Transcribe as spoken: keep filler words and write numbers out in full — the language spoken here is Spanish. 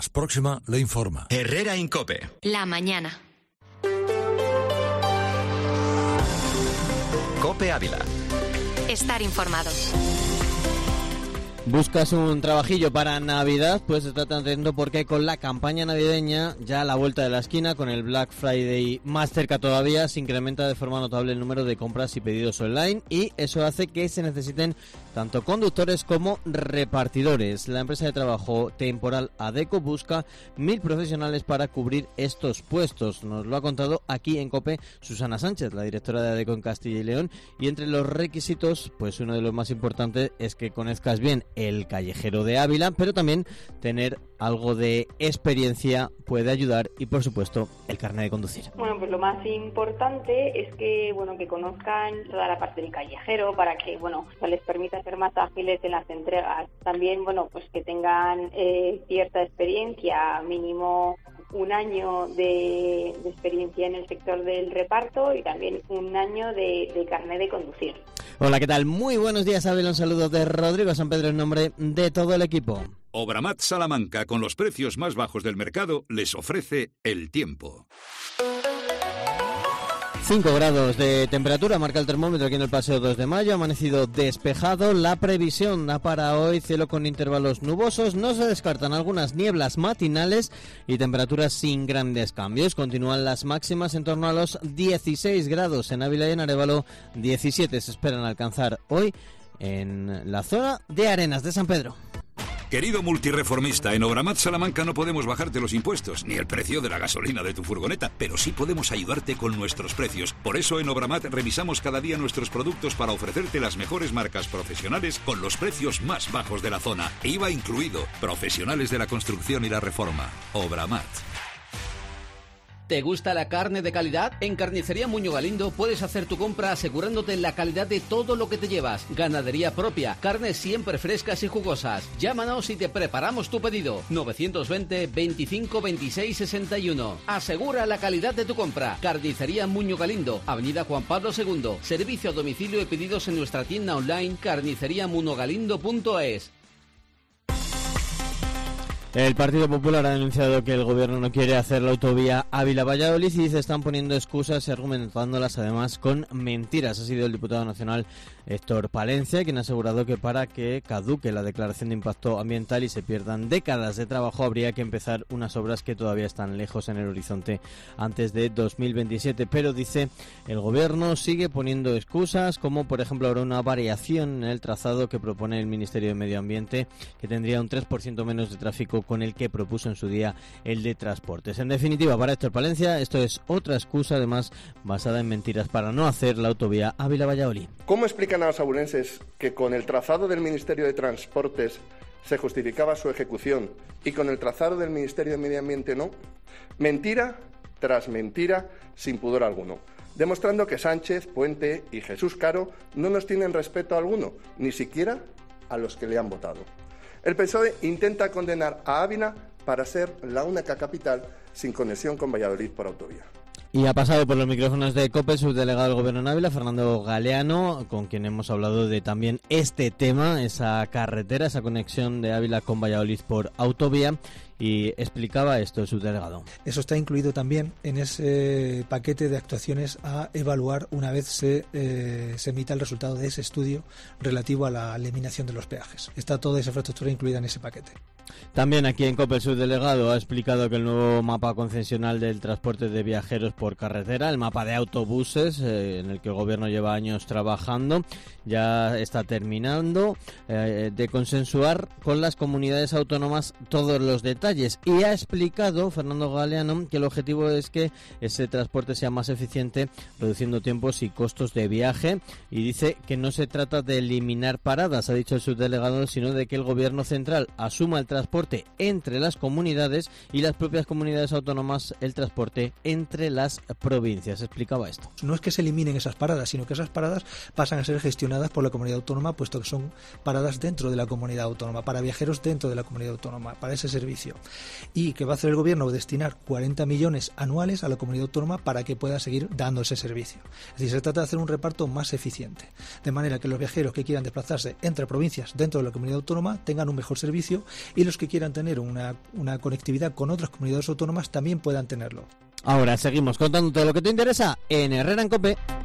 Próxima le informa. Herrera Incope. La mañana. Cope Ávila. Estar informado. ¿Buscas un trabajillo para Navidad? Pues estate atento porque con la campaña navideña ya a la vuelta de la esquina, con el Black Friday más cerca todavía, se incrementa de forma notable el número de compras y pedidos online y eso hace que se necesiten tanto conductores como repartidores. La empresa de trabajo temporal Adecco busca mil profesionales para cubrir estos puestos. Nos lo ha contado aquí en COPE Susana Sánchez, la directora de Adecco en Castilla y León, y entre los requisitos, pues uno de los más importantes es que conozcas bien el callejero de Ávila, pero también tener algo de experiencia puede ayudar y, por supuesto, el carnet de conducir. Bueno, pues lo más importante es que, bueno, que conozcan toda la parte del callejero para que, bueno, les permita ser más ágiles en las entregas. También, bueno, pues que tengan eh, cierta experiencia, mínimo un año de, de experiencia en el sector del reparto y también un año de, de carnet de conducir. Hola, ¿qué tal? Muy buenos días, Ávila. Un saludo de Rodrigo San Pedro en nombre de todo el equipo. Obramat Salamanca, con los precios más bajos del mercado, les ofrece el tiempo. cinco grados de temperatura marca el termómetro aquí en el Paseo dos de Mayo, amanecido despejado. La previsión da para hoy cielo con intervalos nubosos, no se descartan algunas nieblas matinales y temperaturas sin grandes cambios. Continúan las máximas en torno a los dieciséis grados en Ávila y en Arévalo, diecisiete se esperan alcanzar hoy en la zona de Arenas de San Pedro. Querido multireformista, en Obramat Salamanca no podemos bajarte los impuestos, ni el precio de la gasolina de tu furgoneta, pero sí podemos ayudarte con nuestros precios. Por eso en Obramat revisamos cada día nuestros productos para ofrecerte las mejores marcas profesionales con los precios más bajos de la zona. I V A incluido. Profesionales de la construcción y la reforma. Obramat. ¿Te gusta la carne de calidad? En Carnicería Muñoz Galindo puedes hacer tu compra asegurándote la calidad de todo lo que te llevas. Ganadería propia, carnes siempre frescas y jugosas. Llámanos y te preparamos tu pedido. novecientos veinte, veinticinco, veintiséis, sesenta y uno. Asegura la calidad de tu compra. Carnicería Muñoz Galindo, Avenida Juan Pablo segundo. Servicio a domicilio y pedidos en nuestra tienda online carnicería muno galindo punto es. El Partido Popular ha denunciado que el gobierno no quiere hacer la autovía Ávila-Valladolid y dice que están poniendo excusas y argumentándolas además con mentiras. Ha sido el diputado nacional Héctor Palencia quien ha asegurado que para que caduque la declaración de impacto ambiental y se pierdan décadas de trabajo habría que empezar unas obras que todavía están lejos en el horizonte antes de dos mil veintisiete. Pero dice el gobierno sigue poniendo excusas, como por ejemplo ahora una variación en el trazado que propone el Ministerio de Medio Ambiente que tendría un tres por ciento menos de tráfico con el que propuso en su día el de transportes. En definitiva, para Héctor Palencia, esto es otra excusa, además basada en mentiras, para no hacer la autovía Ávila-Valladolid. ¿Cómo explican a los abulenses que con el trazado del Ministerio de Transportes se justificaba su ejecución y con el trazado del Ministerio de Medio Ambiente no? Mentira tras mentira, sin pudor alguno, demostrando que Sánchez, Puente y Jesús Caro no nos tienen respeto alguno, ni siquiera a los que le han votado. El P S O E intenta condenar a Ávila para ser la única capital sin conexión con Valladolid por autovía. Y ha pasado por los micrófonos de COPE subdelegado del Gobierno en Ávila, Fernando Galeano, con quien hemos hablado de también este tema, esa carretera, esa conexión de Ávila con Valladolid por autovía. Y explicaba esto el subdelegado. Eso está incluido también en ese paquete de actuaciones a evaluar una vez se, eh, se emita el resultado de ese estudio relativo a la eliminación de los peajes. Está toda esa infraestructura incluida en ese paquete. También aquí en COPE el subdelegado ha explicado que el nuevo mapa concesional del transporte de viajeros por carretera, el mapa de autobuses, eh, en el que el gobierno lleva años trabajando, ya está terminando eh, de consensuar con las comunidades autónomas todos los detalles. Y ha explicado Fernando Galeano que el objetivo es que ese transporte sea más eficiente, reduciendo tiempos y costos de viaje, y dice que no se trata de eliminar paradas, ha dicho el subdelegado, sino de que el gobierno central asuma el transporte entre las comunidades y las propias comunidades autónomas el transporte entre las provincias. Explicaba esto. No es que se eliminen esas paradas, sino que esas paradas pasan a ser gestionadas por la comunidad autónoma, puesto que son paradas dentro de la comunidad autónoma, para viajeros dentro de la comunidad autónoma, para ese servicio. Y que va a hacer el gobierno destinar cuarenta millones anuales a la comunidad autónoma para que pueda seguir dando ese servicio. Es decir, se trata de hacer un reparto más eficiente, de manera que los viajeros que quieran desplazarse entre provincias dentro de la comunidad autónoma tengan un mejor servicio y y los que quieran tener una, una conectividad con otras comunidades autónomas también puedan tenerlo. Ahora seguimos contándote lo que te interesa en Herrera en COPE.